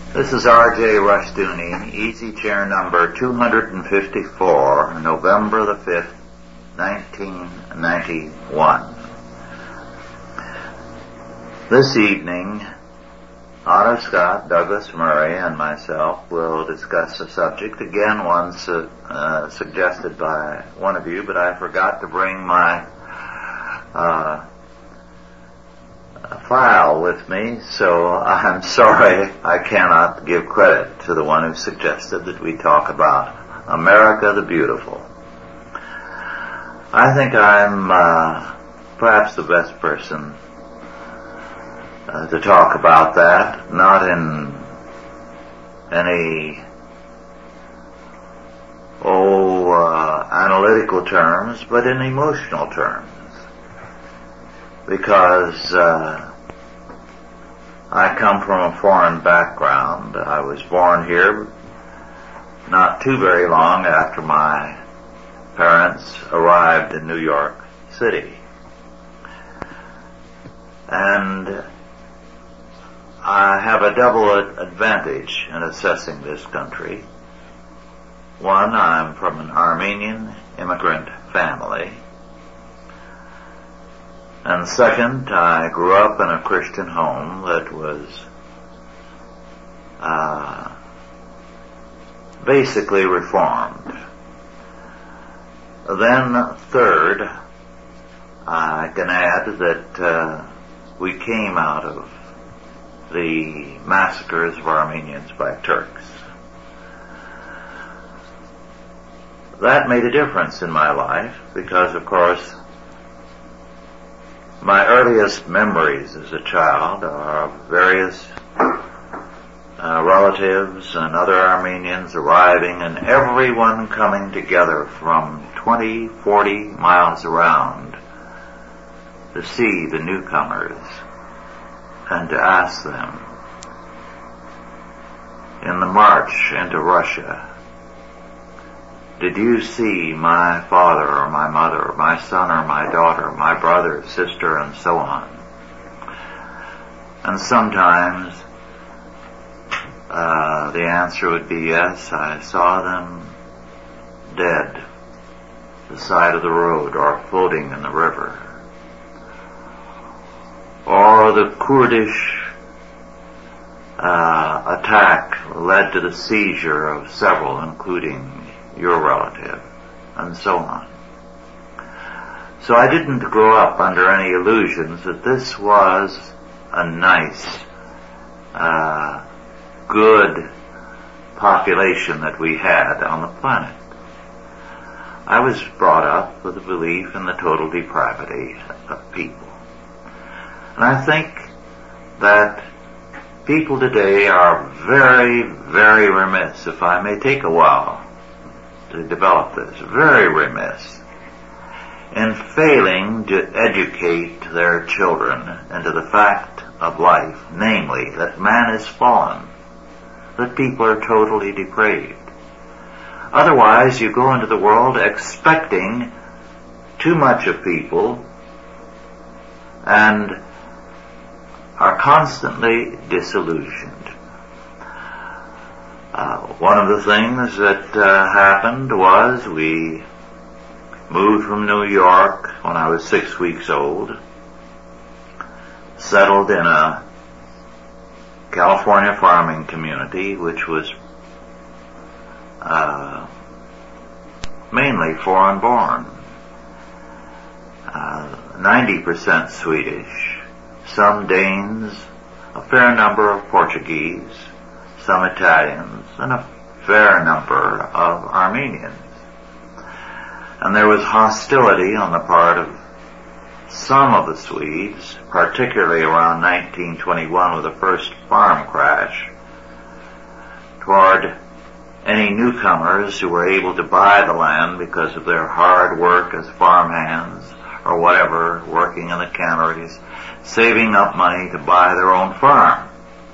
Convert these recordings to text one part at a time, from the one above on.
This is R.J. Rushdoony, easy chair number 254, November the 5th, 1991. This evening, Otto Scott, Douglas Murray, and myself will discuss a subject, again once suggested by one of you, but I forgot to bring my file with me, so I'm sorry I cannot give credit to the one who suggested that we talk about America the Beautiful. I think I'm perhaps the best person to talk about that, not in any analytical terms, but in emotional terms. Because I come from a foreign background. I was born here not too very long after my parents arrived in New York City. And I have a double advantage in assessing this country. One, I'm from an Armenian immigrant family. And second, I grew up in a Christian home that was basically reformed. Then third, I can add that we came out of the massacres of Armenians by Turks. That made a difference in my life because, of course, my earliest memories as a child are of various relatives and other Armenians arriving and everyone coming together from 20, 40 miles around to see the newcomers and to ask them in the march into Russia, did you see my father or my mother or my son or my daughter, my brother, sister, and so on? And sometimes the answer would be yes, I saw them dead at the side of the road or floating in the river. Or the Kurdish attack led to the seizure of several, including your relative, and so on. So I didn't grow up under any illusions that this was a nice, good population that we had on the planet. I was brought up with a belief in the total depravity of people. And I think that people today are very, very remiss, if I may take a while to develop this, very remiss in failing to educate their children into the fact of life, namely that man is fallen, that people are totally depraved. Otherwise, you go into the world expecting too much of people and are constantly disillusioned. One of the things that happened was we moved from New York when I was 6 weeks old, settled in a California farming community which was mainly foreign-born, 90% Swedish, some Danes, a fair number of Portuguese, some Italians, and a fair number of Armenians. And there was hostility on the part of some of the Swedes, particularly around 1921 with the first farm crash, toward any newcomers who were able to buy the land because of their hard work as farmhands or whatever, working in the canneries, saving up money to buy their own farm.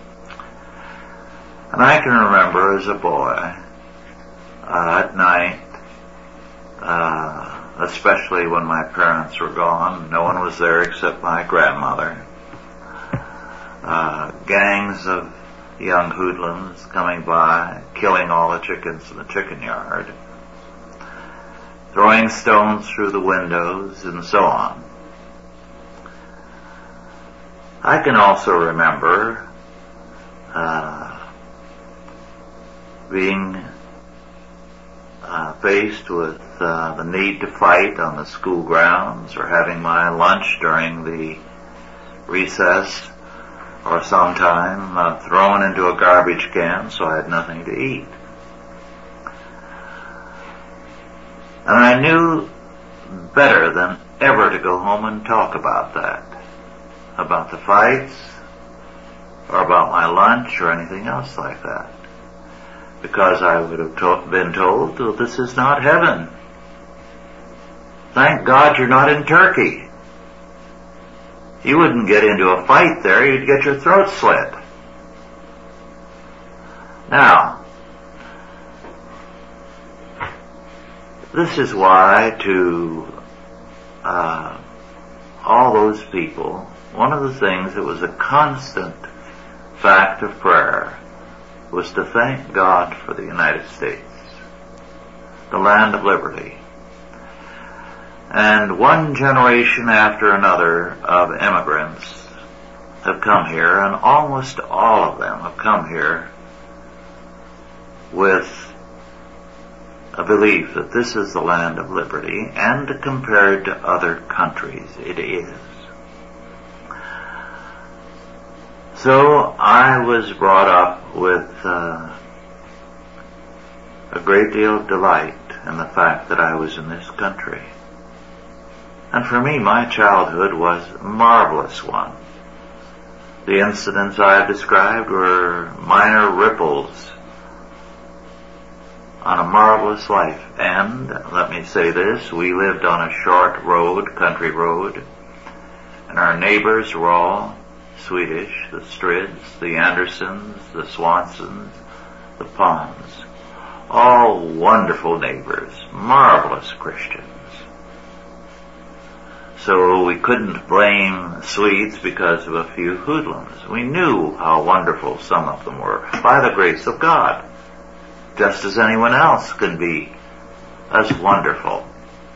And I can remember as a boy, at night, especially when my parents were gone, no one was there except my grandmother, gangs of young hoodlums coming by, killing all the chickens in the chicken yard, throwing stones through the windows, and so on. I can also remember being faced with the need to fight on the school grounds, or having my lunch during the recess, or sometime thrown into a garbage can so I had nothing to eat. And I knew better than ever to go home and talk about that, about the fights, or about my lunch, or anything else like that, because I would have been told, well, this is not heaven. Thank God you're not in Turkey. You wouldn't get into a fight there, you'd get your throat slit. Now, this is why to all those people, one of the things that was a constant fact of prayer was to thank God for the United States, the land of liberty. And one generation after another of immigrants have come here, and almost all of them have come here with a belief that this is the land of liberty, and compared to other countries, it is. So I was brought up with a great deal of delight in the fact that I was in this country. And for me, my childhood was a marvelous one. The incidents I have described were minor ripples on a marvelous life. And, let me say this, we lived on a short road, country road, and our neighbors were all Swedish, the Strids, the Andersons, the Swansons, the Palms. All wonderful neighbors, marvelous Christians. So we couldn't blame Swedes because of a few hoodlums. We knew how wonderful some of them were, by the grace of God, just as anyone else can be as wonderful.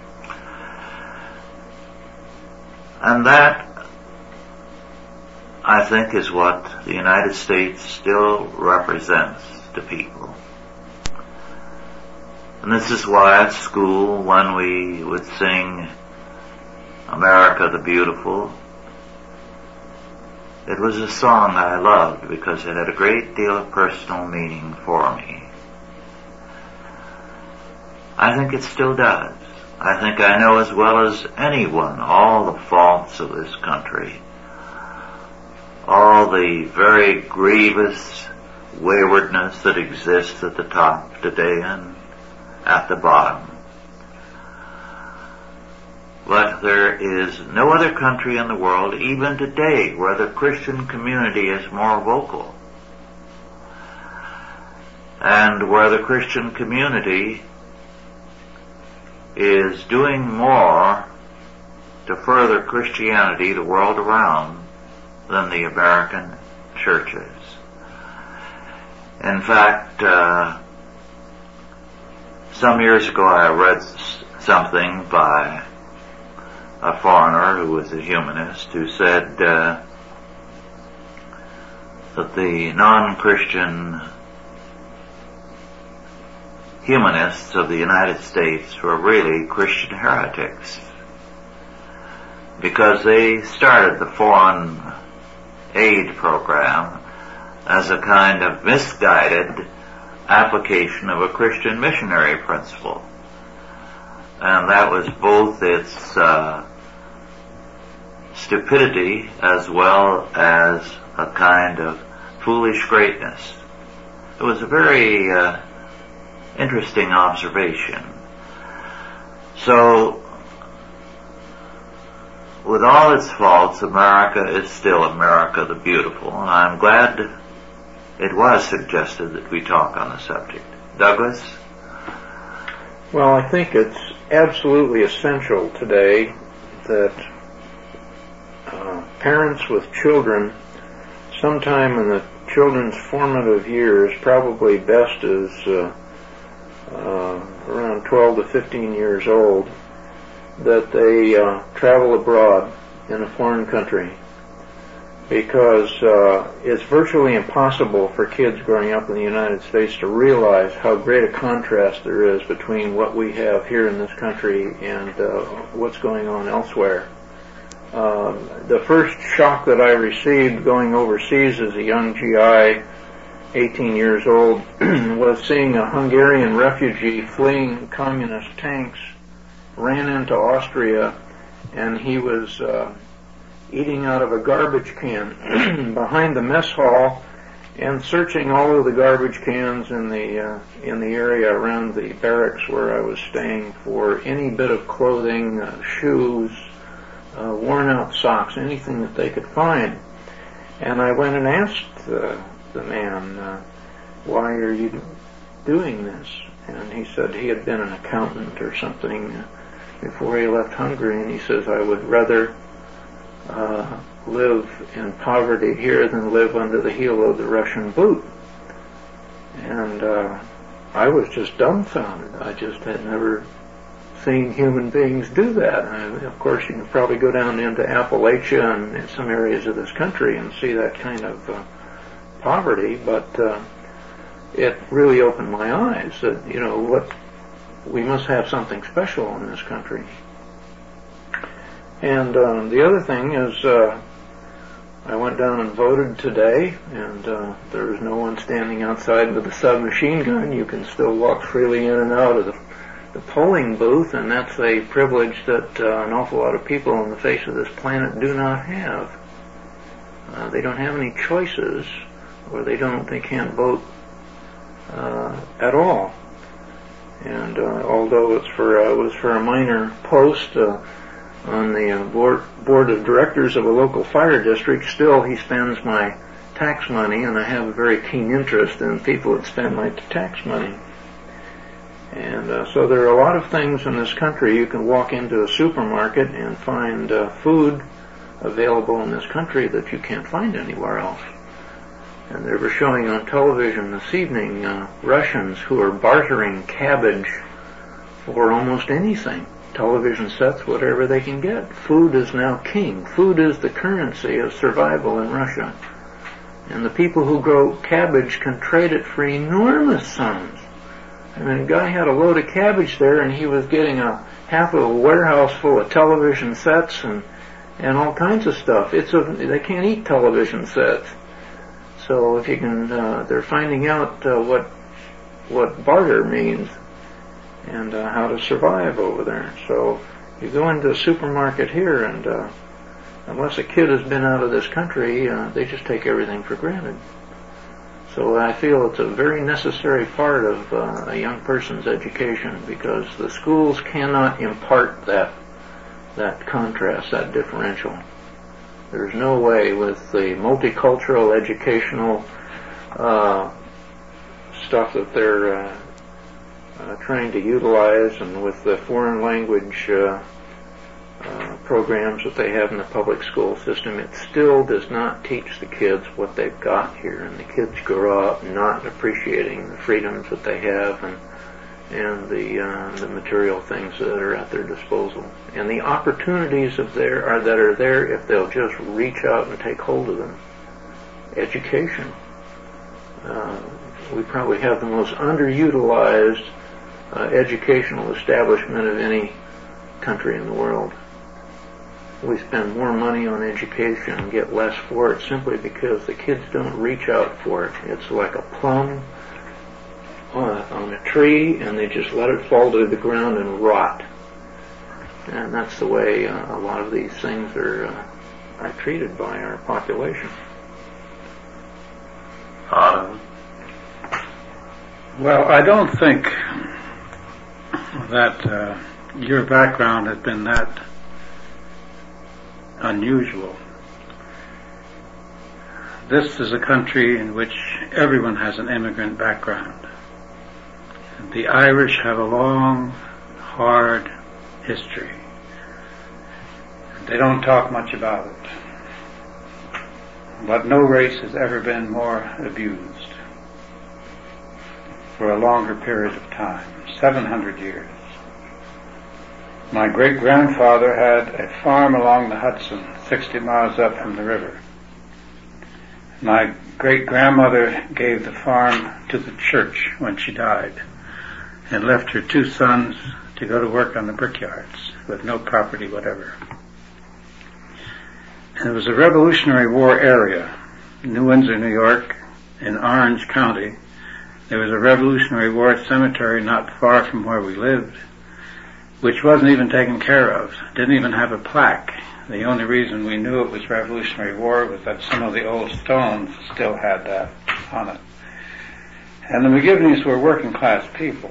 And that, I think, is what the United States still represents to people. And this is why at school, when we would sing America the Beautiful, it was a song I loved because it had a great deal of personal meaning for me. I think it still does. I think I know as well as anyone all the faults of this country, all the very grievous waywardness that exists at the top today and at the bottom. But there is no other country in the world, even today, where the Christian community is more vocal, and where the Christian community is doing more to further Christianity the world around than the American churches. In fact, some years ago I read something by a foreigner who was a humanist, who said that the non-Christian humanists of the United States were really Christian heretics, because they started the foreign aid program as a kind of misguided application of a Christian missionary principle. And that was both its stupidity as well as a kind of foolish greatness. It was a very interesting observation. So, with all its faults, America is still America the Beautiful, and I'm glad it was suggested that we talk on the subject. Douglas? Well, I think it's absolutely essential today that parents with children, sometime in the children's formative years, probably best is around 12 to 15 years old, that they travel abroad in a foreign country, because it's virtually impossible for kids growing up in the United States to realize how great a contrast there is between what we have here in this country and what's going on elsewhere. The first shock that I received going overseas as a young GI, 18 years old, was seeing a Hungarian refugee fleeing communist tanks, ran into Austria, and he was eating out of a garbage can behind the mess hall and searching all of the garbage cans in the area around the barracks where I was staying for any bit of clothing, shoes, worn out socks, anything that they could find. And I went and asked the man, why are you doing this? And he said he had been an accountant or something before he left Hungary, and he says, I would rather live in poverty here than live under the heel of the Russian boot. And I was just dumbfounded. I just had never seen human beings do that. Of course, you can probably go down into Appalachia and in some areas of this country and see that kind of poverty, but it really opened my eyes that, we must have something special in this country. And the other thing is, I went down and voted today, and there was no one standing outside with a submachine gun. You can still walk freely in and out of the polling booth, and that's a privilege that an awful lot of people on the face of this planet do not have. They don't have any choices, or they can't vote at all. And although it was for a minor post on the board of directors of a local fire district, still he spends my tax money, and I have a very keen interest in people that spend my tax money. And so there are a lot of things in this country. You can walk into a supermarket and find food available in this country that you can't find anywhere else. And they were showing on television this evening Russians who are bartering cabbage for almost anything. Television sets, whatever they can get. Food is now king. Food is the currency of survival in Russia. And the people who grow cabbage can trade it for enormous sums. I mean, a guy had a load of cabbage there, and he was getting half of a warehouse full of television sets and all kinds of stuff. They can't eat television sets. So if you can, they're finding out what barter means and how to survive over there. So you go into a supermarket here, and unless a kid has been out of this country, they just take everything for granted. So I feel it's a very necessary part of a young person's education, because the schools cannot impart that contrast, that differential. There's no way with the multicultural educational stuff that they're trying to utilize, and with the foreign language programs that they have in the public school system, it still does not teach the kids what they've got here, and the kids grow up not appreciating the freedoms that they have and the material things that are at their disposal, and the opportunities that are there if they'll just reach out and take hold of them. Education. We probably have the most underutilized educational establishment of any country in the world. We spend more money on education and get less for it simply because the kids don't reach out for it. It's like a plum on a tree, and they just let it fall to the ground and rot. And that's the way a lot of these things are treated by our population. Well, I don't think that your background has been that unusual. This is a country in which everyone has an immigrant background. The Irish have a long, hard history. They don't talk much about it. but no race has ever been more abused for a longer period of time, 700 years. My great-grandfather had a farm along the Hudson, 60 miles up from the river. My great-grandmother gave the farm to the church when she died and left her 2 sons to go to work on the brickyards with no property whatever. And it was a Revolutionary War area, New Windsor, New York, in Orange County. There was a Revolutionary War cemetery not far from where we lived, which wasn't even taken care of, didn't even have a plaque. The only reason we knew it was Revolutionary War was that some of the old stones still had that on it. And the McGivneys were working class people.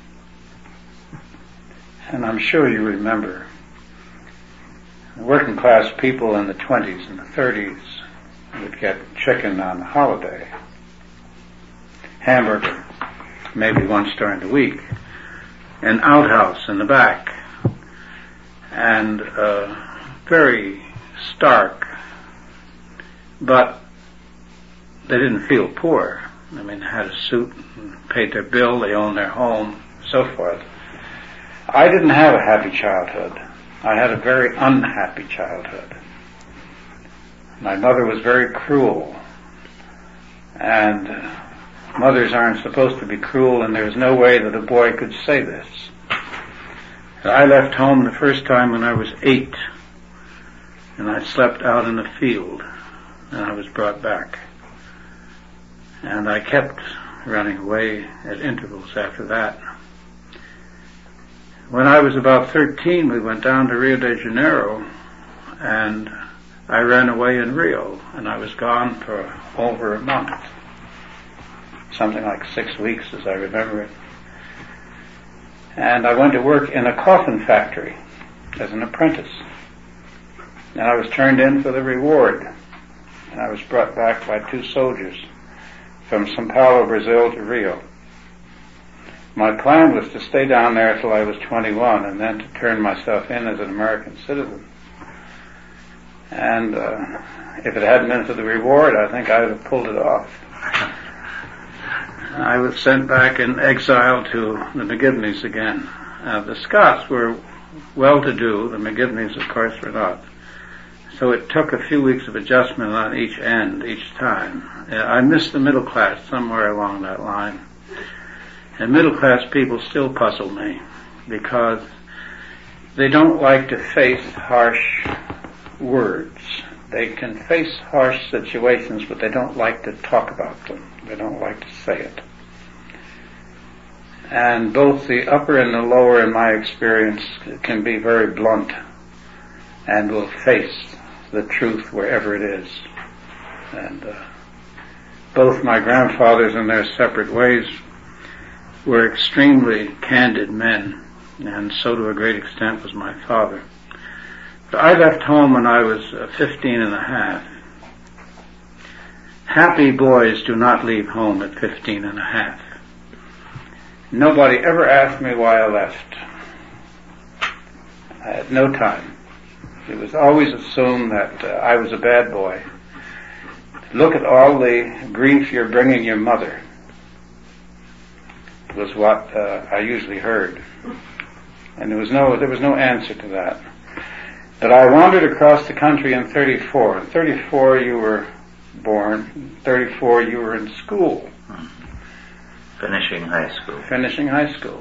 And I'm sure you remember working class people in the 20s and the 30s would get chicken on a holiday, hamburger maybe once during the week, an outhouse in the back, and very stark, but they didn't feel poor. I mean, they had a suit, and paid their bill, they owned their home, so forth. I didn't have a happy childhood. I had a very unhappy childhood. My mother was very cruel, and mothers aren't supposed to be cruel, and there's no way that a boy could say this. I left home the first time when I was 8, and I slept out in the field, and I was brought back. And I kept running away at intervals after that. When I was about 13, we went down to Rio de Janeiro, and I ran away in Rio, and I was gone for over a month. Something like 6 weeks, as I remember it. And I went to work in a coffin factory as an apprentice. And I was turned in for the reward. And I was brought back by 2 soldiers from São Paulo, Brazil to Rio. My plan was to stay down there till I was 21 and then to turn myself in as an American citizen. And if it hadn't been for the reward, I think I would have pulled it off. I was sent back in exile to the McGivneys again. The Scots were well-to-do. The McGivneys, of course, were not. So it took a few weeks of adjustment on each end, each time. I missed the middle class somewhere along that line. And middle class people still puzzle me because they don't like to face harsh words. They can face harsh situations, but they don't like to talk about them. They don't like to say it. And both the upper and the lower, in my experience, can be very blunt and will face the truth wherever it is. And both my grandfathers, in their separate ways, were extremely candid men, and so to a great extent was my father. But I left home when I was 15 and a half. Happy boys do not leave home at 15 and a half. Nobody ever asked me why I left. I had no time. It was always assumed that I was a bad boy. Look at all the grief you're bringing your mother, was what I usually heard. And there was no answer to that. But I wandered across the country in 34. In 34 you were born. In 34 you were in school. Finishing high school. Finishing high school.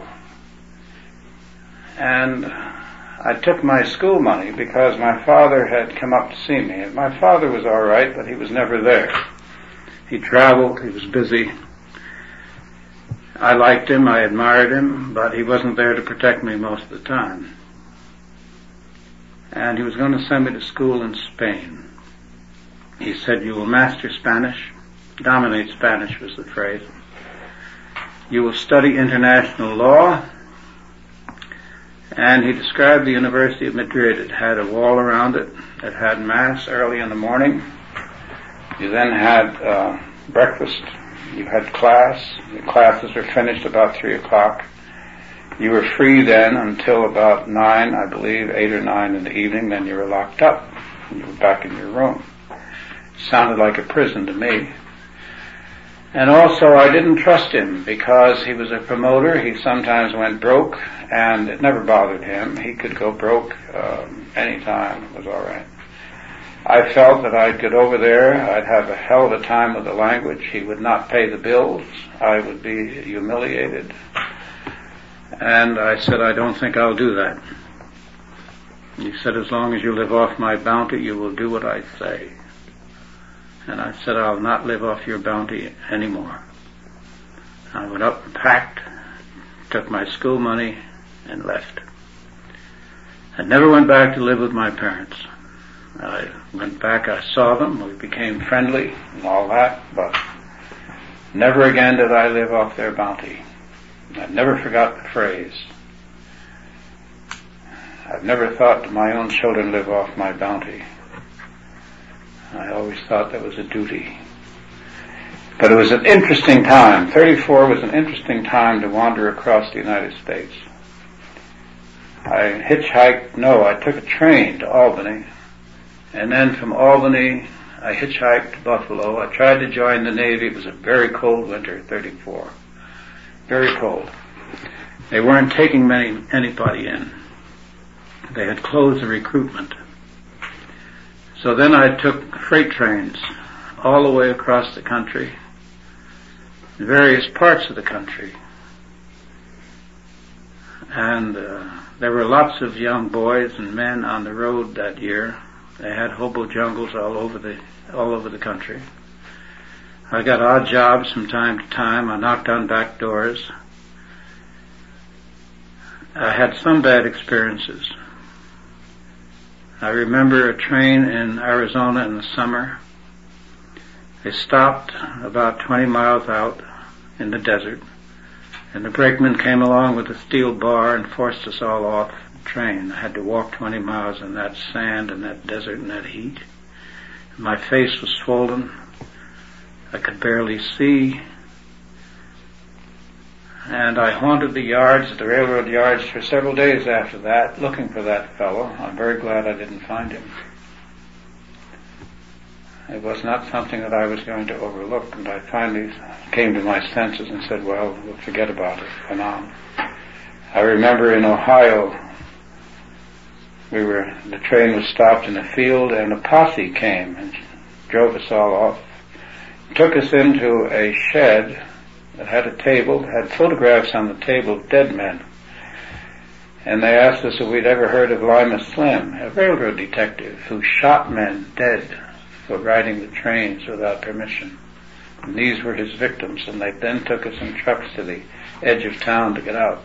And I took my school money because my father had come up to see me. And my father was all right, but he was never there. He traveled, he was busy. I liked him, I admired him, but he wasn't there to protect me most of the time. And he was going to send me to school in Spain. He said, "You will master Spanish." Dominate Spanish was the phrase. "You will study international law." And he described the University of Madrid. It had a wall around it. It had mass early in the morning. You then had breakfast. You had class. The classes were finished about 3 o'clock. You were free then until about 9, I believe, 8 or 9 in the evening. Then you were locked up. You were back in your room. Sounded like a prison to me. And also I didn't trust him because he was a promoter. He sometimes went broke, and it never bothered him. He could go broke anytime. It was all right. I felt that I'd get over there. I'd have a hell of a time with the language. He would not pay the bills. I would be humiliated. And I said, I don't think I'll do that. He said, as long as you live off my bounty, you will do what I say. And I said, I'll not live off your bounty anymore. I went up and packed, took my school money, and left. I never went back to live with my parents. I went back, I saw them, we became friendly and all that, but never again did I live off their bounty. I've never forgot the phrase. I've never thought that my own children live off my bounty. I always thought that was a duty. But it was an interesting time. 34 was an interesting time to wander across the United States. I took a train to Albany. And then from Albany, I hitchhiked to Buffalo. I tried to join the Navy. It was a very cold winter, 34. Very cold. They weren't taking anybody in. They had closed the recruitment. So then I took freight trains all the way across the country, in various parts of the country. And there were lots of young boys and men on the road that year. They had hobo jungles all over the country. I got odd jobs from time to time. I knocked on back doors. I had some bad experiences. I remember a train in Arizona in the summer. They stopped about 20 miles out in the desert, and the brakeman came along with a steel bar and forced us all off the train. I had to walk 20 miles in that sand and that desert and that heat. My face was swollen. I could barely see. And I haunted the railroad yards for several days after that, looking for that fellow. I'm very glad I didn't find him. It was not something that I was going to overlook, and I finally came to my senses and said, well, we'll forget about it for now. I remember in Ohio, the train was stopped in a field, and a posse came and drove us all off, took us into a shed that had a table, had photographs on the table of dead men. And they asked us if we'd ever heard of Lima Slim, a railroad detective who shot men dead for riding the trains without permission. And these were his victims, and they then took us in trucks to the edge of town to get out.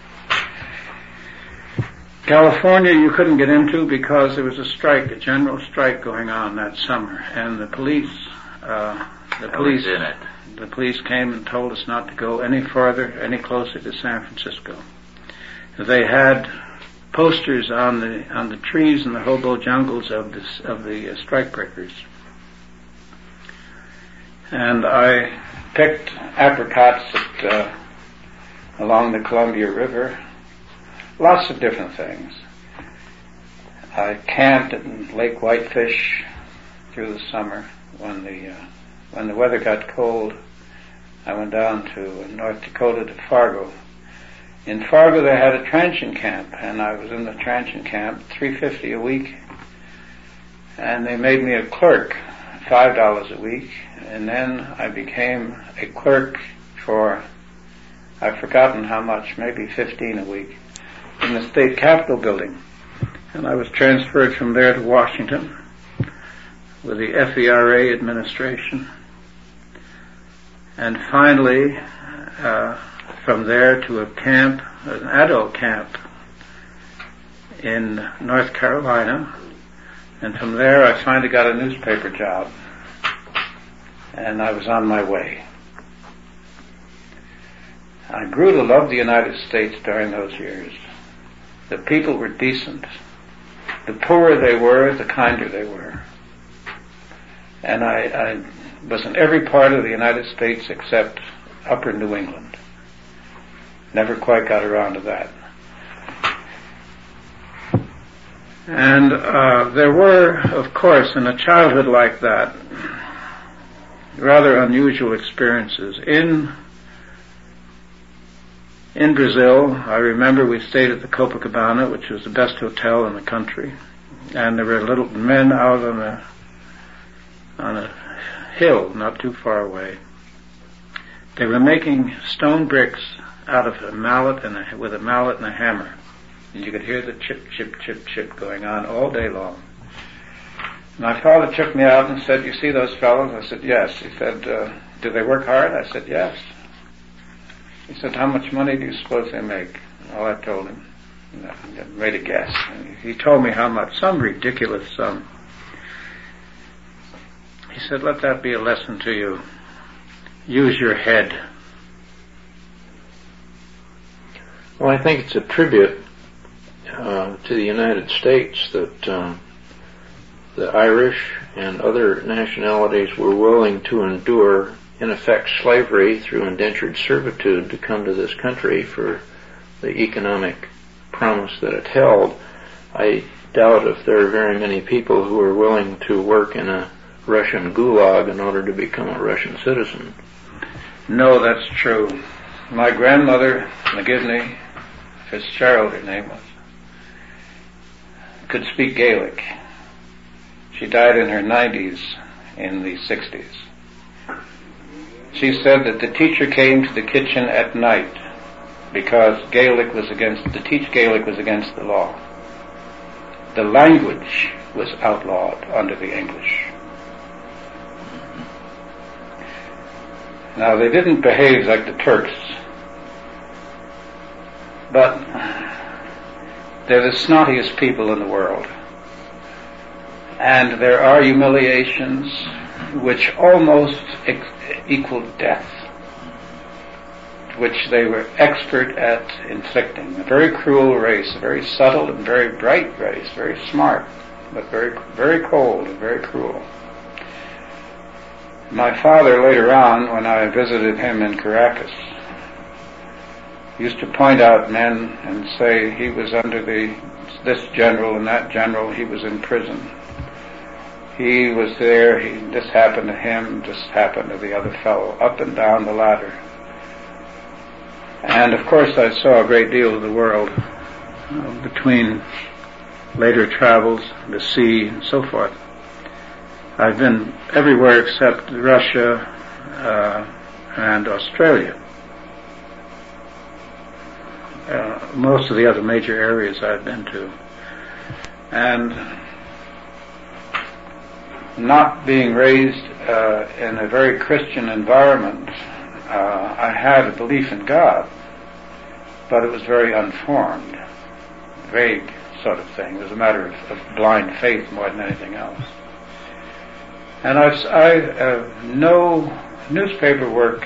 California you couldn't get into because there was a general strike going on that summer, and the police came and told us not to go any closer to San Francisco. They had posters on the trees in the hobo jungles of the strikebreakers. And I picked apricots along the Columbia River, lots of different things. I camped at Lake Whitefish through the summer. When the weather got cold, I went down to North Dakota to Fargo. In Fargo they had a transient camp, and I was in the transient camp, $3.50 a week, and they made me a clerk, $5 a week, and then I became a clerk for, I've forgotten how much, maybe $15 a week, in the state capitol building. And I was transferred from there to Washington with the FERA administration. And finally, from there to a camp, an adult camp in North Carolina. And from there I finally got a newspaper job. And I was on my way. I grew to love the United States during those years. The people were decent. The poorer they were, the kinder they were. And I was in every part of the United States except upper New England. Never quite got around to that. And there were, of course, in a childhood like that, rather unusual experiences. In Brazil, I remember we stayed at the Copacabana, which was the best hotel in the country, and there were little men out on a hill not too far away. They were making stone bricks out of a mallet with a mallet and a hammer. And you could hear the chip, chip, chip, chip going on all day long. My father took me out and said, "You see those fellows?" I said, "Yes." He said, "Do they work hard?" I said, "Yes." He said, "How much money do you suppose they make?" Well, I told him. I made a guess. And he told me how much, some ridiculous sum. He said, "Let that be a lesson to you. Use your head." Well, I think it's a tribute to the United States that the Irish and other nationalities were willing to endure, in effect, slavery through indentured servitude to come to this country for the economic promise that it held. I doubt if there are very many people who are willing to work in a Russian gulag in order to become a Russian citizen. No, that's true. My grandmother, McGivney Fitzgerald, her name was, could speak Gaelic. She died in her 90s in the 60s. She said that the teacher came to the kitchen at night because to teach Gaelic was against the law. The language was outlawed under the English. Now, they didn't behave like the Turks, but they're the snottiest people in the world. And there are humiliations which almost equal death, which they were expert at inflicting. A very cruel race, a very subtle and very bright race, very smart, but very, very cold and very cruel. My father, later on, when I visited him in Caracas, used to point out men and say he was under this general and that general, he was in prison. He was there, this happened to him, this happened to the other fellow, up and down the ladder. And of course I saw a great deal of the world between later travels, the sea, and so forth. I've been everywhere except Russia and Australia. Most of the other major areas I've been to. And not being raised in a very Christian environment, I had a belief in God, but it was very unformed, vague sort of thing. It was a matter of blind faith more than anything else. And no newspaper work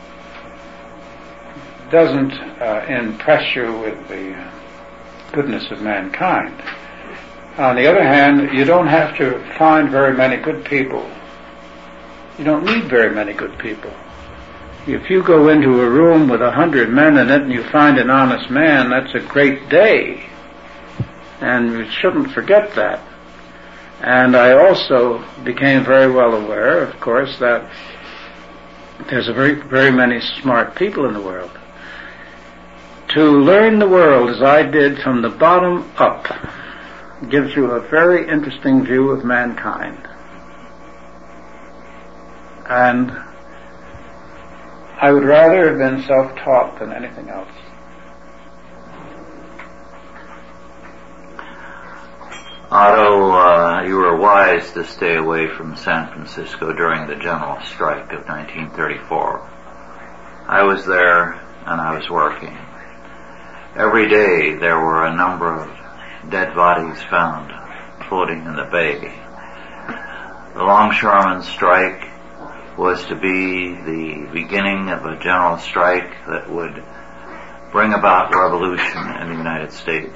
doesn't impress you with the goodness of mankind. On the other hand, you don't have to find very many good people. You don't need very many good people. If you go into a room with 100 men in it and you find an honest man, that's a great day. And you shouldn't forget that. And I also became very well aware, of course, that there's very, very many smart people in the world. To learn the world as I did from the bottom up gives you a very interesting view of mankind. And I would rather have been self-taught than anything else. Otto, you were wise to stay away from San Francisco during the general strike of 1934. I was there and I was working. Every day there were a number of dead bodies found floating in the bay. The longshoremen's strike was to be the beginning of a general strike that would bring about revolution in the United States.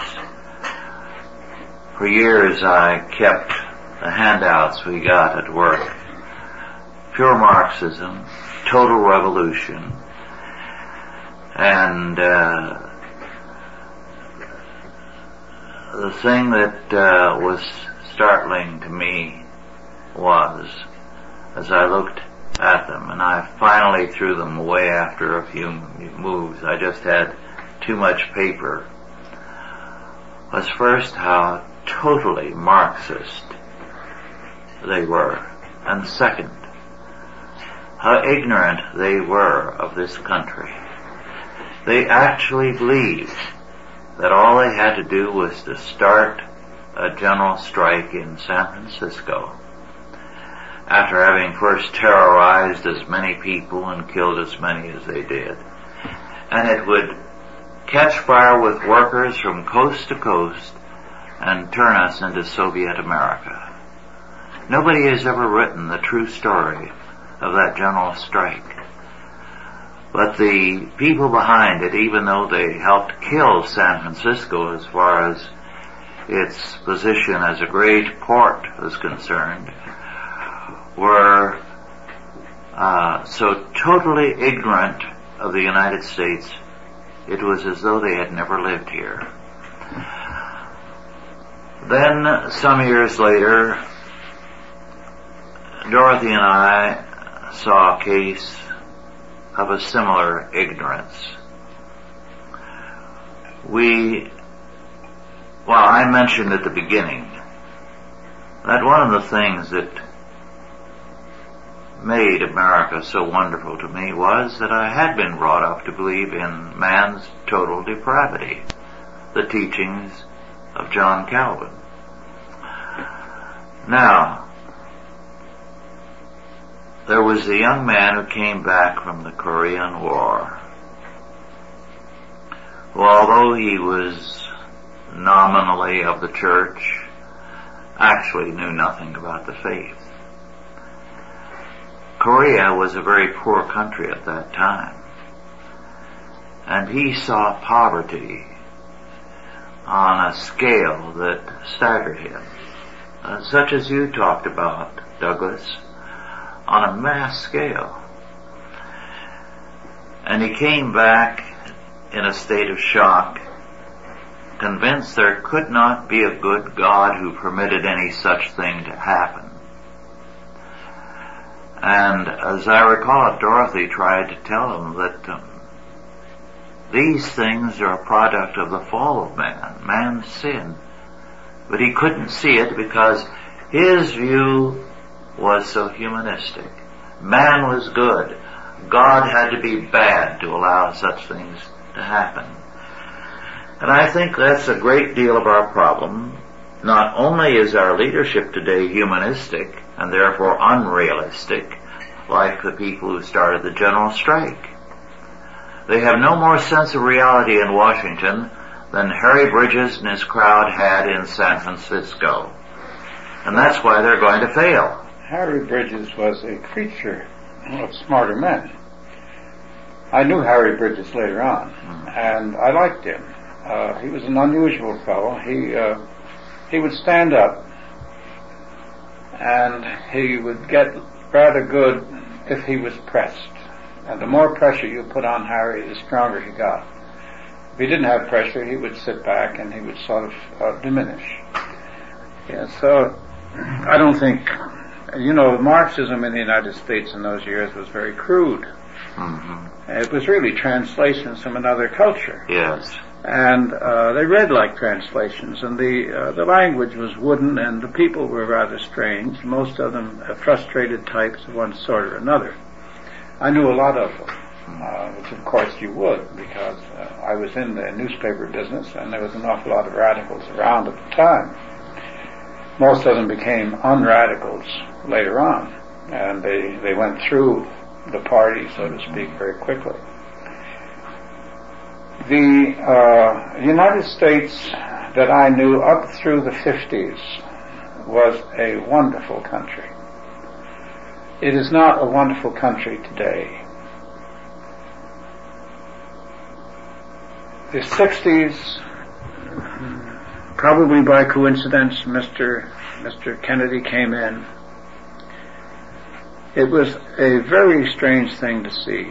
For years I kept the handouts we got at work. Pure Marxism, total revolution, and the thing that was startling to me was, as I looked at them, and I finally threw them away after a few moves, I just had too much paper, was first how totally Marxist they were, and second, how ignorant they were of this country. They actually believed that all they had to do was to start a general strike in San Francisco, after having first terrorized as many people and killed as many as they did. And it would catch fire with workers from coast to coast and turn us into Soviet America. Nobody has ever written the true story of that general strike. But the people behind it, even though they helped kill San Francisco as far as its position as a great port was concerned, were so totally ignorant of the United States, it was as though they had never lived here. Then, some years later, Dorothy and I saw a case of a similar ignorance. I mentioned at the beginning that one of the things that made America so wonderful to me was that I had been brought up to believe in man's total depravity, the teachings of John Calvin. Now, there was a young man who came back from the Korean War, who, although he was nominally of the church, actually knew nothing about the faith. Korea was a very poor country at that time, and he saw poverty on a scale that staggered him, such as you talked about, Douglas, on a mass scale. And he came back in a state of shock, convinced there could not be a good God who permitted any such thing to happen. And as I recall it, Dorothy tried to tell him that these things are a product of the fall of man, man's sin. But he couldn't see it because his view was so humanistic. Man was good. God had to be bad to allow such things to happen. And I think that's a great deal of our problem. Not only is our leadership today humanistic and therefore unrealistic, like the people who started the general strike. They have no more sense of reality in Washington than Harry Bridges and his crowd had in San Francisco. And that's why they're going to fail. Harry Bridges was a creature of smarter men. I knew Harry Bridges later on, and I liked him. He was an unusual fellow. He would stand up, and he would get rather good if he was pressed. And the more pressure you put on Harry, the stronger he got. If he didn't have pressure, he would sit back and he would sort of diminish. Yeah, so I don't think, Marxism in the United States in those years was very crude. Mm-hmm. It was really translations from another culture. Yes. And they read like translations, and the language was wooden, and the people were rather strange, most of them frustrated types of one sort or another. I knew a lot of them, which of course you would, because I was in the newspaper business, and there was an awful lot of radicals around at the time. Most of them became unradicals later on, and they went through the party, so to speak, very quickly. The United States that I knew up through the 50s was a wonderful country. It is not a wonderful country today. The 60s, probably by coincidence, Mr. Kennedy came in. It was a very strange thing to see.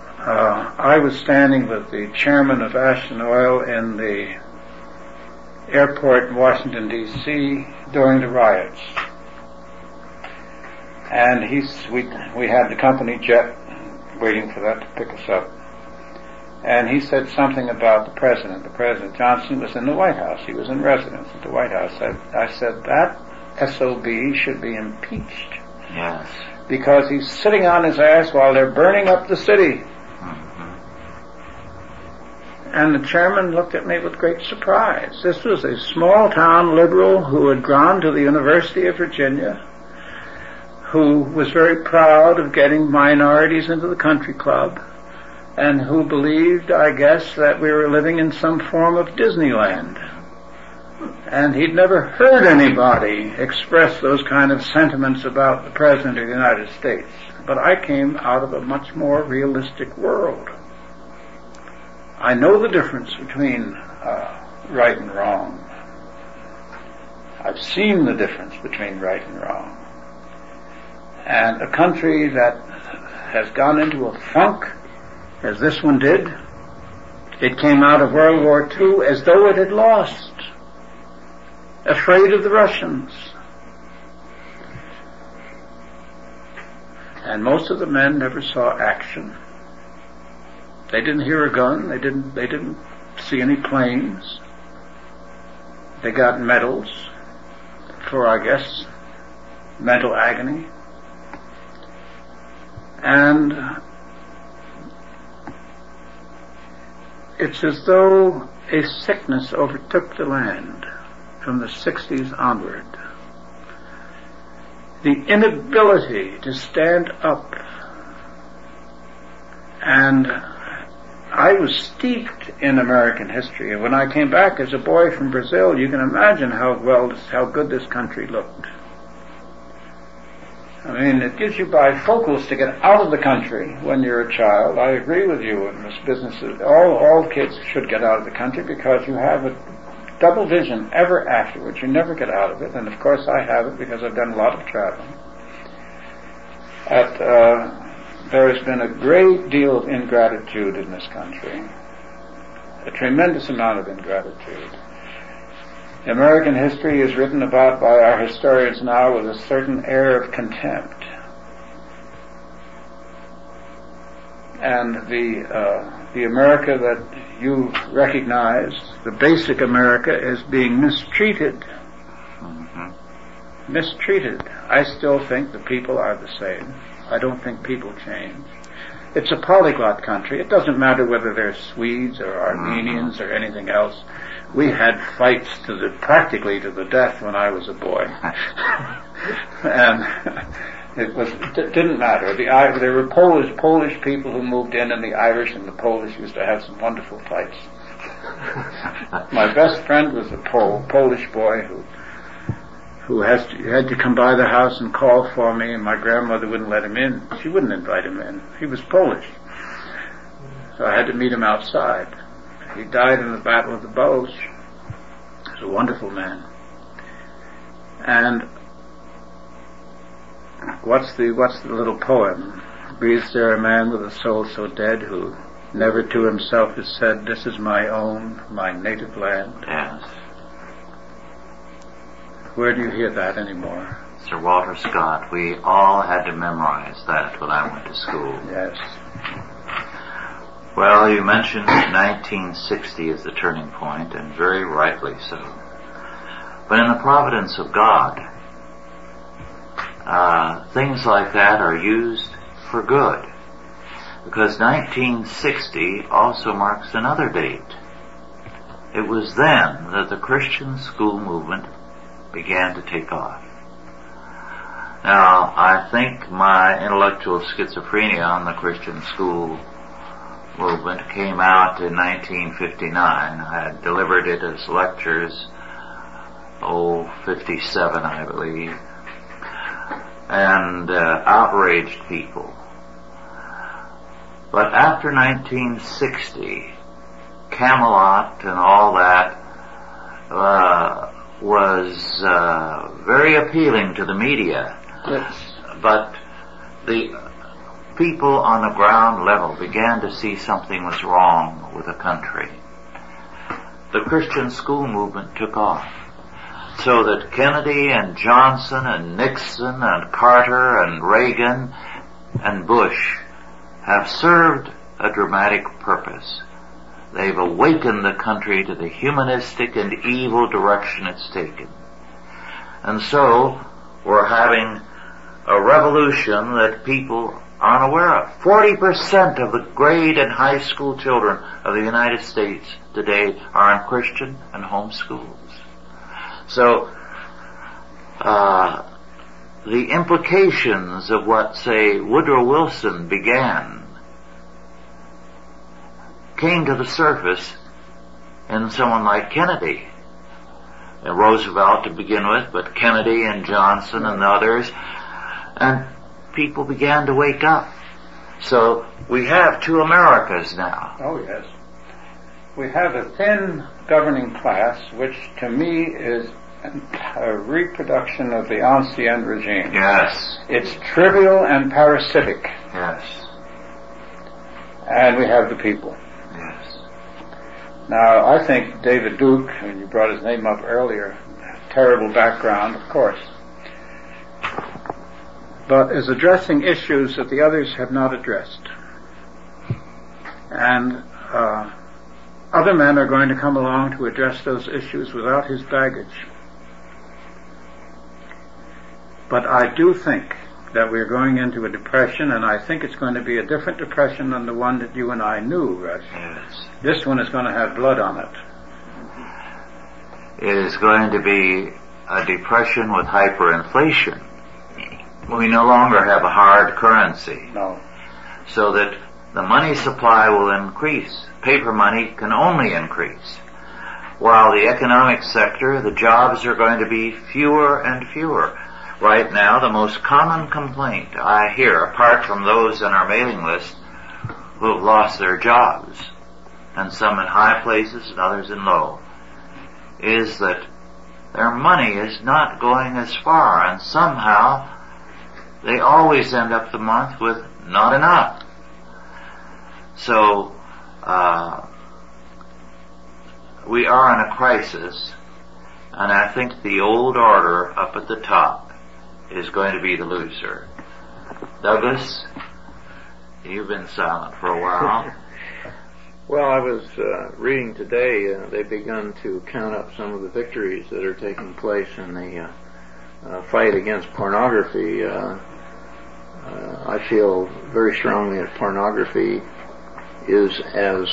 I was standing with the chairman of Ashland Oil in airport in Washington, D.C. during the riots. And we had the company jet waiting for that to pick us up. And he said something about the President. The President Johnson was in the White House. He was in residence at the White House. I said, that SOB should be impeached. Yes. Because he's sitting on his ass while they're burning up the city. Mm-hmm. And the chairman looked at me with great surprise. This was a small-town liberal who had gone to the University of Virginia, who was very proud of getting minorities into the country club, and who believed, I guess, that we were living in some form of Disneyland. And he'd never heard anybody express those kind of sentiments about the President of the United States. But I came out of a much more realistic world. I know the difference between right and wrong. I've seen the difference between right and wrong. And a country that has gone into a funk, as this one did, it came out of World War II as though it had lost, afraid of the Russians. And most of the men never saw action. They didn't hear a gun. They didn't see any planes. They got medals for, I guess, mental agony. And it's as though a sickness overtook the land from the 60s onward. The inability to stand up. And I was steeped in American history. And when I came back as a boy from Brazil, you can imagine how good this country looked. I mean, it gives you bifocals to get out of the country when you're a child. I agree with you in this business. All kids should get out of the country because you have a double vision ever afterwards. You never get out of it. And of course I have it because I've done a lot of traveling. There has been a great deal of ingratitude in this country. A tremendous amount of ingratitude. American history is written about by our historians now with a certain air of contempt. And the America that you recognize, the basic America, is being mistreated. Mm-hmm. Mistreated. I still think the people are the same. I don't think people change. It's a polyglot country. It doesn't matter whether they're Swedes or Armenians or anything else. We had fights practically to the death when I was a boy. And it didn't matter. There were Polish people who moved in, and the Irish and the Polish used to have some wonderful fights. My best friend was a Polish boy who had to come by the house and call for me, and my grandmother wouldn't let him in. She wouldn't invite him in. He was Polish. So I had to meet him outside. He died in the Battle of the Bulge. He was a wonderful man. And what's the little poem? Breathes there a man with a soul so dead who never to himself has said, "This is my own, my native land." Yes. Where do you hear that anymore? Sir Walter Scott. We all had to memorize that when I went to school. Yes. Well, you mentioned 1960 as the turning point, and very rightly so. But in the providence of God, things like that are used for good. Because 1960 also marks another date. It was then that the Christian school movement began to take off. Now, I think my intellectual schizophrenia on the Christian school movement came out in 1959. I had delivered it as lectures, 57, I believe, and outraged people. But after 1960, Camelot and all that was very appealing to the media. Yes. But the people on the ground level began to see something was wrong with the country. the Christian school movement took off. So that Kennedy and Johnson and Nixon and Carter and Reagan and Bush have served a dramatic purpose. They've awakened the country to the humanistic and evil direction it's taken. And so, we're having a revolution that people aren't aware of. 40% of the grade and high school children of the United States today are in Christian and home schools. So, the implications of what, say, Woodrow Wilson began came to the surface in someone like Kennedy. And Roosevelt to begin with, but Kennedy and Johnson and others, and people began to wake up. So we have two Americas now. Oh, yes. We have a thin governing class, which to me is a reproduction of the ancien regime. Yes. It's trivial and parasitic. Yes. And we have the people. Yes. Now, I think David Duke, and you brought his name up earlier, terrible background, of course, but is addressing issues that the others have not addressed. And other men are going to come along to address those issues without his baggage. But I do think that we're going into a depression, and I think it's going to be a different depression than the one that you and I knew, Russ. Yes. This one is going to have blood on it. It is going to be a depression with hyperinflation. We no longer have a hard currency. No. So that the money supply will increase. Paper money can only increase. While the economic sector, the jobs are going to be fewer and fewer. Right now, the most common complaint I hear, apart from those on our mailing list who have lost their jobs, and some in high places and others in low, is that their money is not going as far, and somehow they always end up the month with not enough. So, we are in a crisis, and I think the old order up at the top is going to be the loser. Douglas, you've been silent for a while. Well, I was reading today, they've begun to count up some of the victories that are taking place in the fight against pornography. I feel very strongly that pornography is as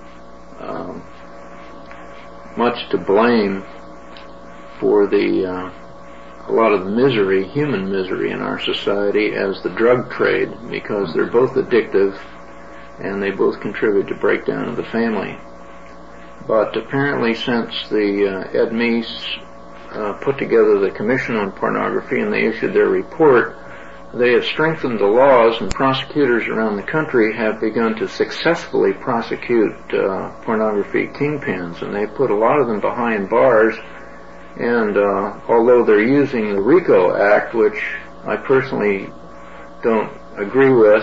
much to blame for the a lot of the misery, human misery in our society, as the drug trade, because they're both addictive and they both contribute to breakdown of the family. But apparently since the Ed Meese put together the Commission on Pornography and they issued their report, they have strengthened the laws, and prosecutors around the country have begun to successfully prosecute pornography kingpins, and they put a lot of them behind bars. And although they're using the RICO Act, which I personally don't agree with,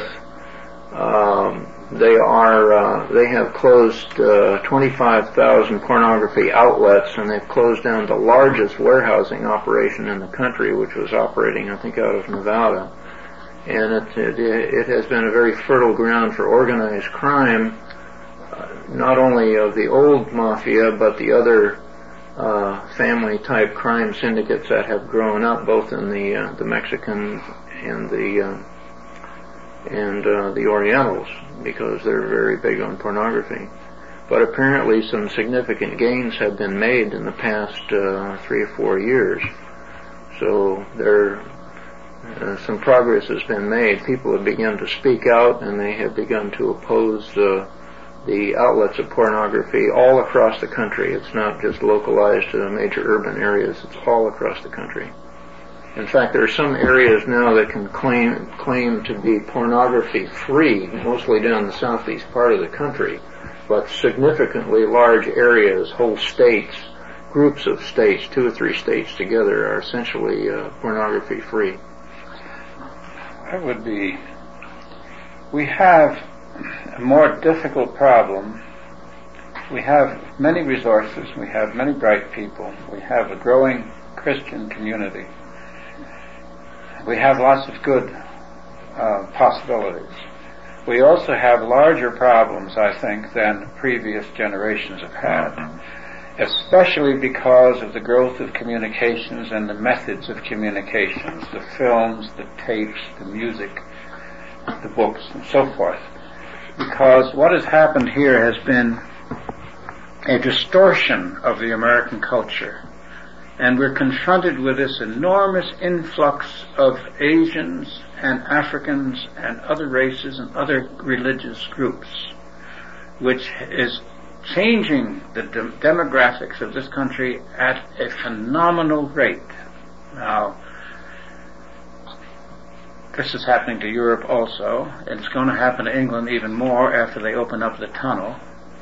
they have closed 25,000 pornography outlets, and they've closed down the largest warehousing operation in the country, which was operating, I think, out of Nevada. And it has been a very fertile ground for organized crime, not only of the old mafia, but the other family-type crime syndicates that have grown up, both in the Mexicans and the Orientals, because they're very big on pornography. But apparently some significant gains have been made in the past 3 or 4 years. So some progress has been made. People have begun to speak out, and they have begun to oppose the outlets of pornography all across the country. It's not just localized to the major urban areas. It's all across the country. In fact, there are some areas now that can claim to be pornography-free, mostly down the southeast part of the country, but significantly large areas, whole states, groups of states, 2 or 3 states together, are essentially pornography-free. We have a more difficult problem we have many resources, we have many bright people, we have a growing Christian community, we have lots of good possibilities. We also have larger problems, I think, than previous generations have had, especially because of the growth of communications and the methods of communications, the films, the tapes, the music, the books, and so forth. Because what has happened here has been a distortion of the American culture. And we're confronted with this enormous influx of Asians and Africans and other races and other religious groups, which is changing the demographics of this country at a phenomenal rate. Now, this is happening to Europe also, and it's going to happen to England even more after they open up the tunnel.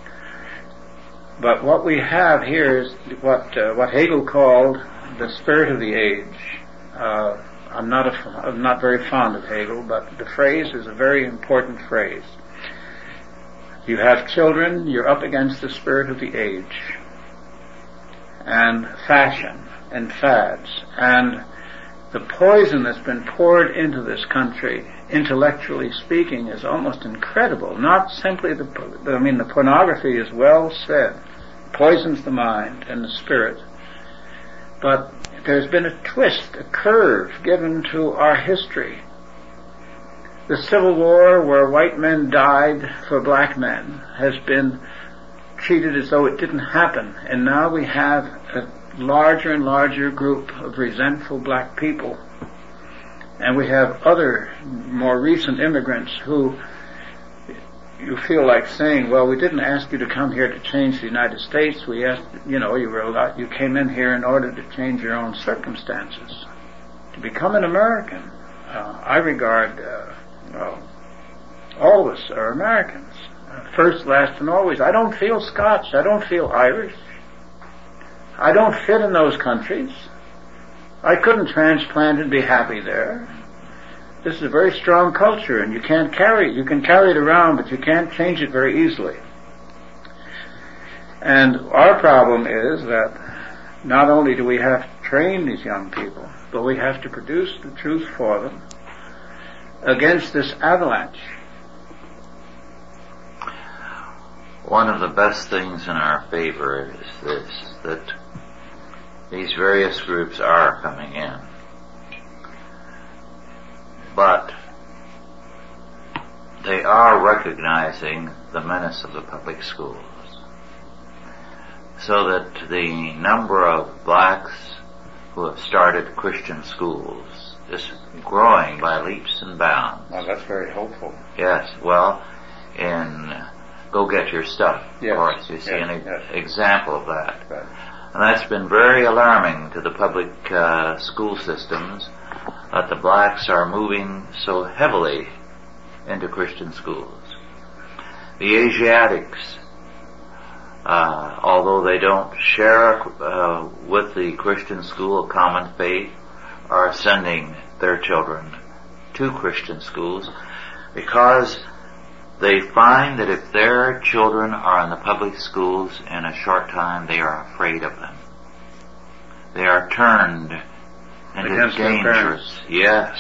But what we have here is what Hegel called the spirit of the age. I'm not very fond of Hegel, but the phrase is a very important phrase. You have children, you're up against the spirit of the age, and fashion, and fads, and the poison that's been poured into this country, intellectually speaking, is almost incredible. Not simply the pornography is well said, poisons the mind and the spirit, but there's been a twist, a curve given to our history. The Civil War, where white men died for black men, has been treated as though it didn't happen, and now we have a larger and larger group of resentful black people, and we have other more recent immigrants who you feel like saying, well, we didn't ask you to come here to change the United States. We asked, you came in here in order to change your own circumstances, to become an American. I regard all of us are Americans, first, last, and always. I don't feel Scotch. I don't feel Irish. I don't fit in those countries. I couldn't transplant and be happy there. This is a very strong culture, and you can carry it around, but you can't change it very easily. And our problem is that not only do we have to train these young people, but we have to produce the truth for them against this avalanche. One of the best things in our favor is this, that these various groups are coming in. But they are recognizing the menace of the public schools, so that the number of blacks who have started Christian schools is growing by leaps and bounds. Well, that's very hopeful. Yes, well, in Go Get Your Stuff, yes. Of course, you see an example of that. Right. And that's been very alarming to the public school systems, that the blacks are moving so heavily into Christian schools. The Asiatics, although they don't share with the Christian school a common faith, are sending their children to Christian schools because they find that if their children are in the public schools in a short time, they are afraid of them. They are turned into dangerous. Yes.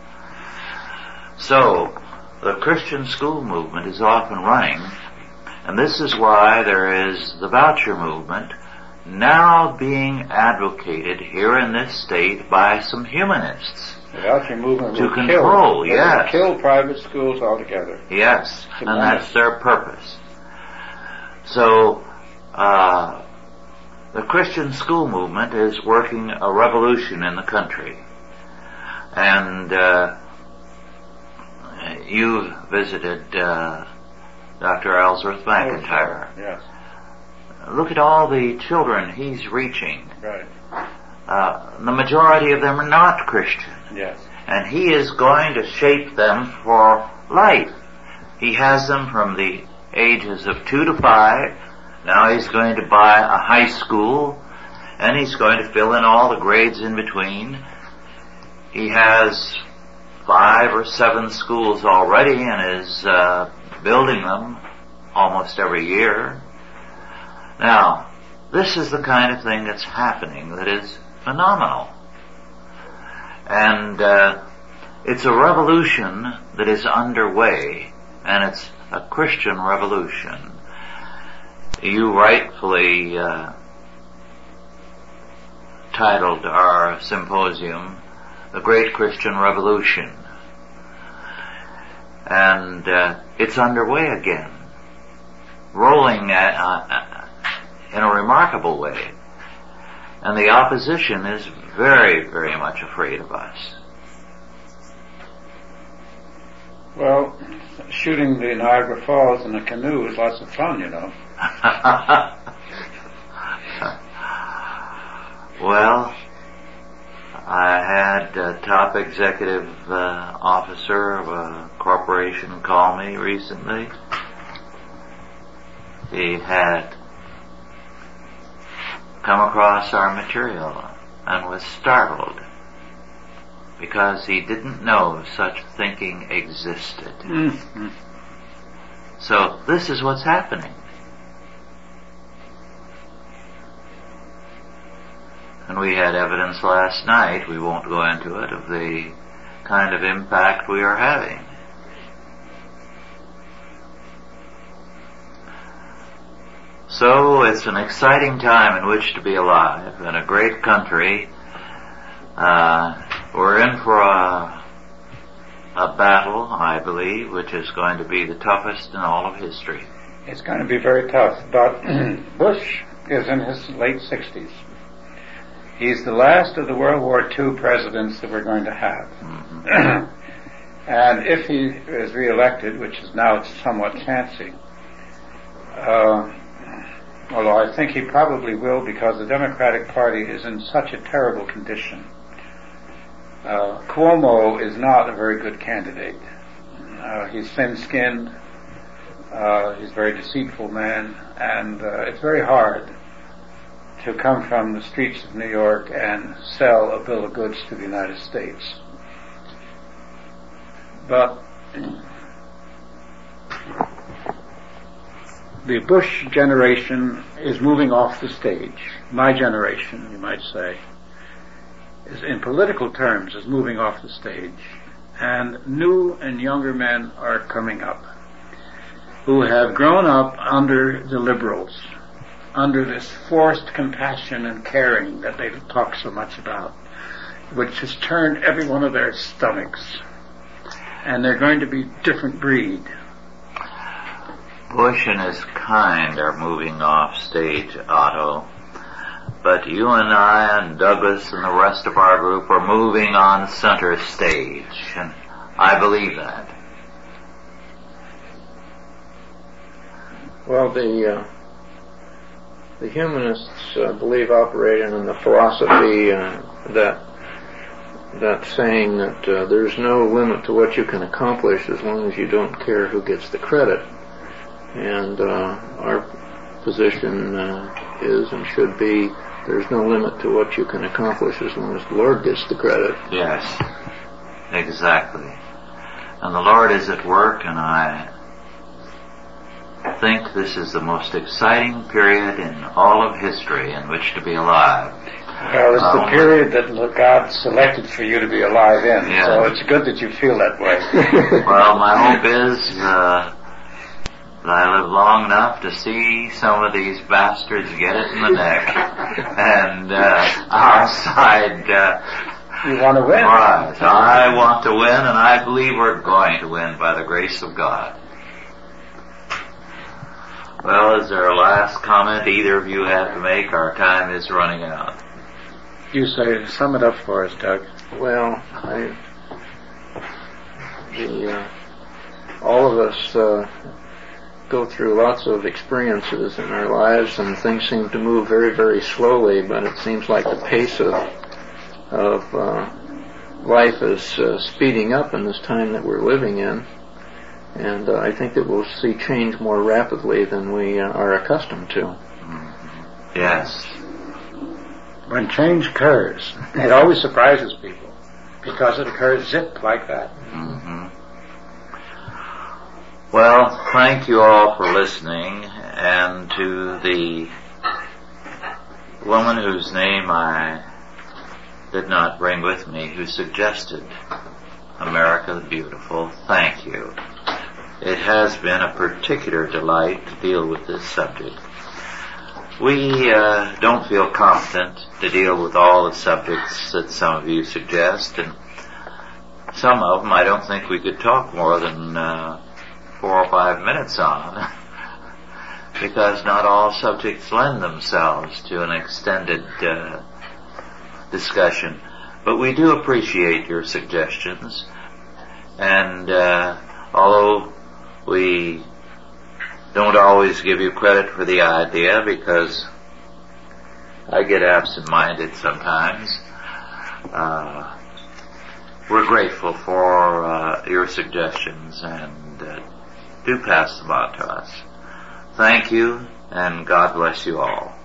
So, the Christian school movement is off and running, and this is why there is the voucher movement now being advocated here in this state by some humanists. The voucher movement to control, will kill private schools altogether. Yes, and that's their purpose. So, the Christian school movement is working a revolution in the country. And you visited Dr. Ellsworth McIntyre. Yes. Look at all the children he's reaching. Right. The majority of them are not Christian. Yes. And he is going to shape them for life. He has them from the ages of 2 to 5. Now he's going to buy a high school, and he's going to fill in all the grades in between. He has 5 or 7 schools already and is building them almost every year. Now, this is the kind of thing that's happening that is phenomenal. And it's a revolution that is underway, and it's a Christian revolution. You rightfully titled our symposium The Great Christian Revolution. And it's underway again, rolling in a remarkable way. And the opposition is very, very much afraid of us. Well, shooting the Niagara Falls in a canoe is lots of fun, you know. Well, I had a top executive officer of a corporation call me recently. He had come across our material and was startled because he didn't know such thinking existed. Mm-hmm. So this is what's happening. And we had evidence last night, we won't go into it, of the kind of impact we are having. So it's an exciting time in which to be alive in a great country. We're in for a battle, I believe, which is going to be the toughest in all of history. It's going to be very tough, but Bush is in his late 60s. He's the last of the World War II presidents that we're going to have. Mm-hmm. And if he is reelected, which is now somewhat chancy, although I think he probably will because the Democratic Party is in such a terrible condition. Cuomo is not a very good candidate. He's thin-skinned, he's a very deceitful man, and it's very hard to come from the streets of New York and sell a bill of goods to the United States. But the Bush generation is moving off the stage. My generation, you might say, is in political terms is moving off the stage. And new and younger men are coming up who have grown up under the liberals, under this forced compassion and caring that they talk so much about, which has turned every one of their stomachs. And they're going to be different breed. Bush and his kind are moving off stage, Otto. But you and I and Douglas and the rest of our group are moving on center stage. And I believe that. Well, the humanists believe operating in the philosophy that saying that there's no limit to what you can accomplish as long as you don't care who gets the credit. And our position is and should be there's no limit to what you can accomplish as long as the Lord gets the credit. Yes, exactly. And the Lord is at work, and I think this is the most exciting period in all of history in which to be alive. Well, it's the period that God selected for you to be alive in, yeah. So it's good that you feel that way. Well, my hope is that I live long enough to see some of these bastards get it in the neck, and our side you want to win. Right. I want to win, and I believe we're going to win by the grace of God. Well, is there a last comment either of you have to make? Our time is running out. You say, sum it up for us, Doug. Well, all of us go through lots of experiences in our lives, and things seem to move very, very slowly, but it seems like the pace of life is speeding up in this time that we're living in, and I think that we'll see change more rapidly than we are accustomed to. Yes. When change occurs, it always surprises people because it occurs zip like that. Mm-hmm. Well, thank you all for listening, and to the woman whose name I did not bring with me, who suggested America the Beautiful, thank you. It has been a particular delight to deal with this subject. We don't feel competent to deal with all the subjects that some of you suggest, and some of them I don't think we could talk more than 4 or 5 minutes on, because not all subjects lend themselves to an extended discussion. But we do appreciate your suggestions, and although we don't always give you credit for the idea, because I get absent-minded sometimes, we're grateful for your suggestions, and do pass them on to us. Thank you, and God bless you all.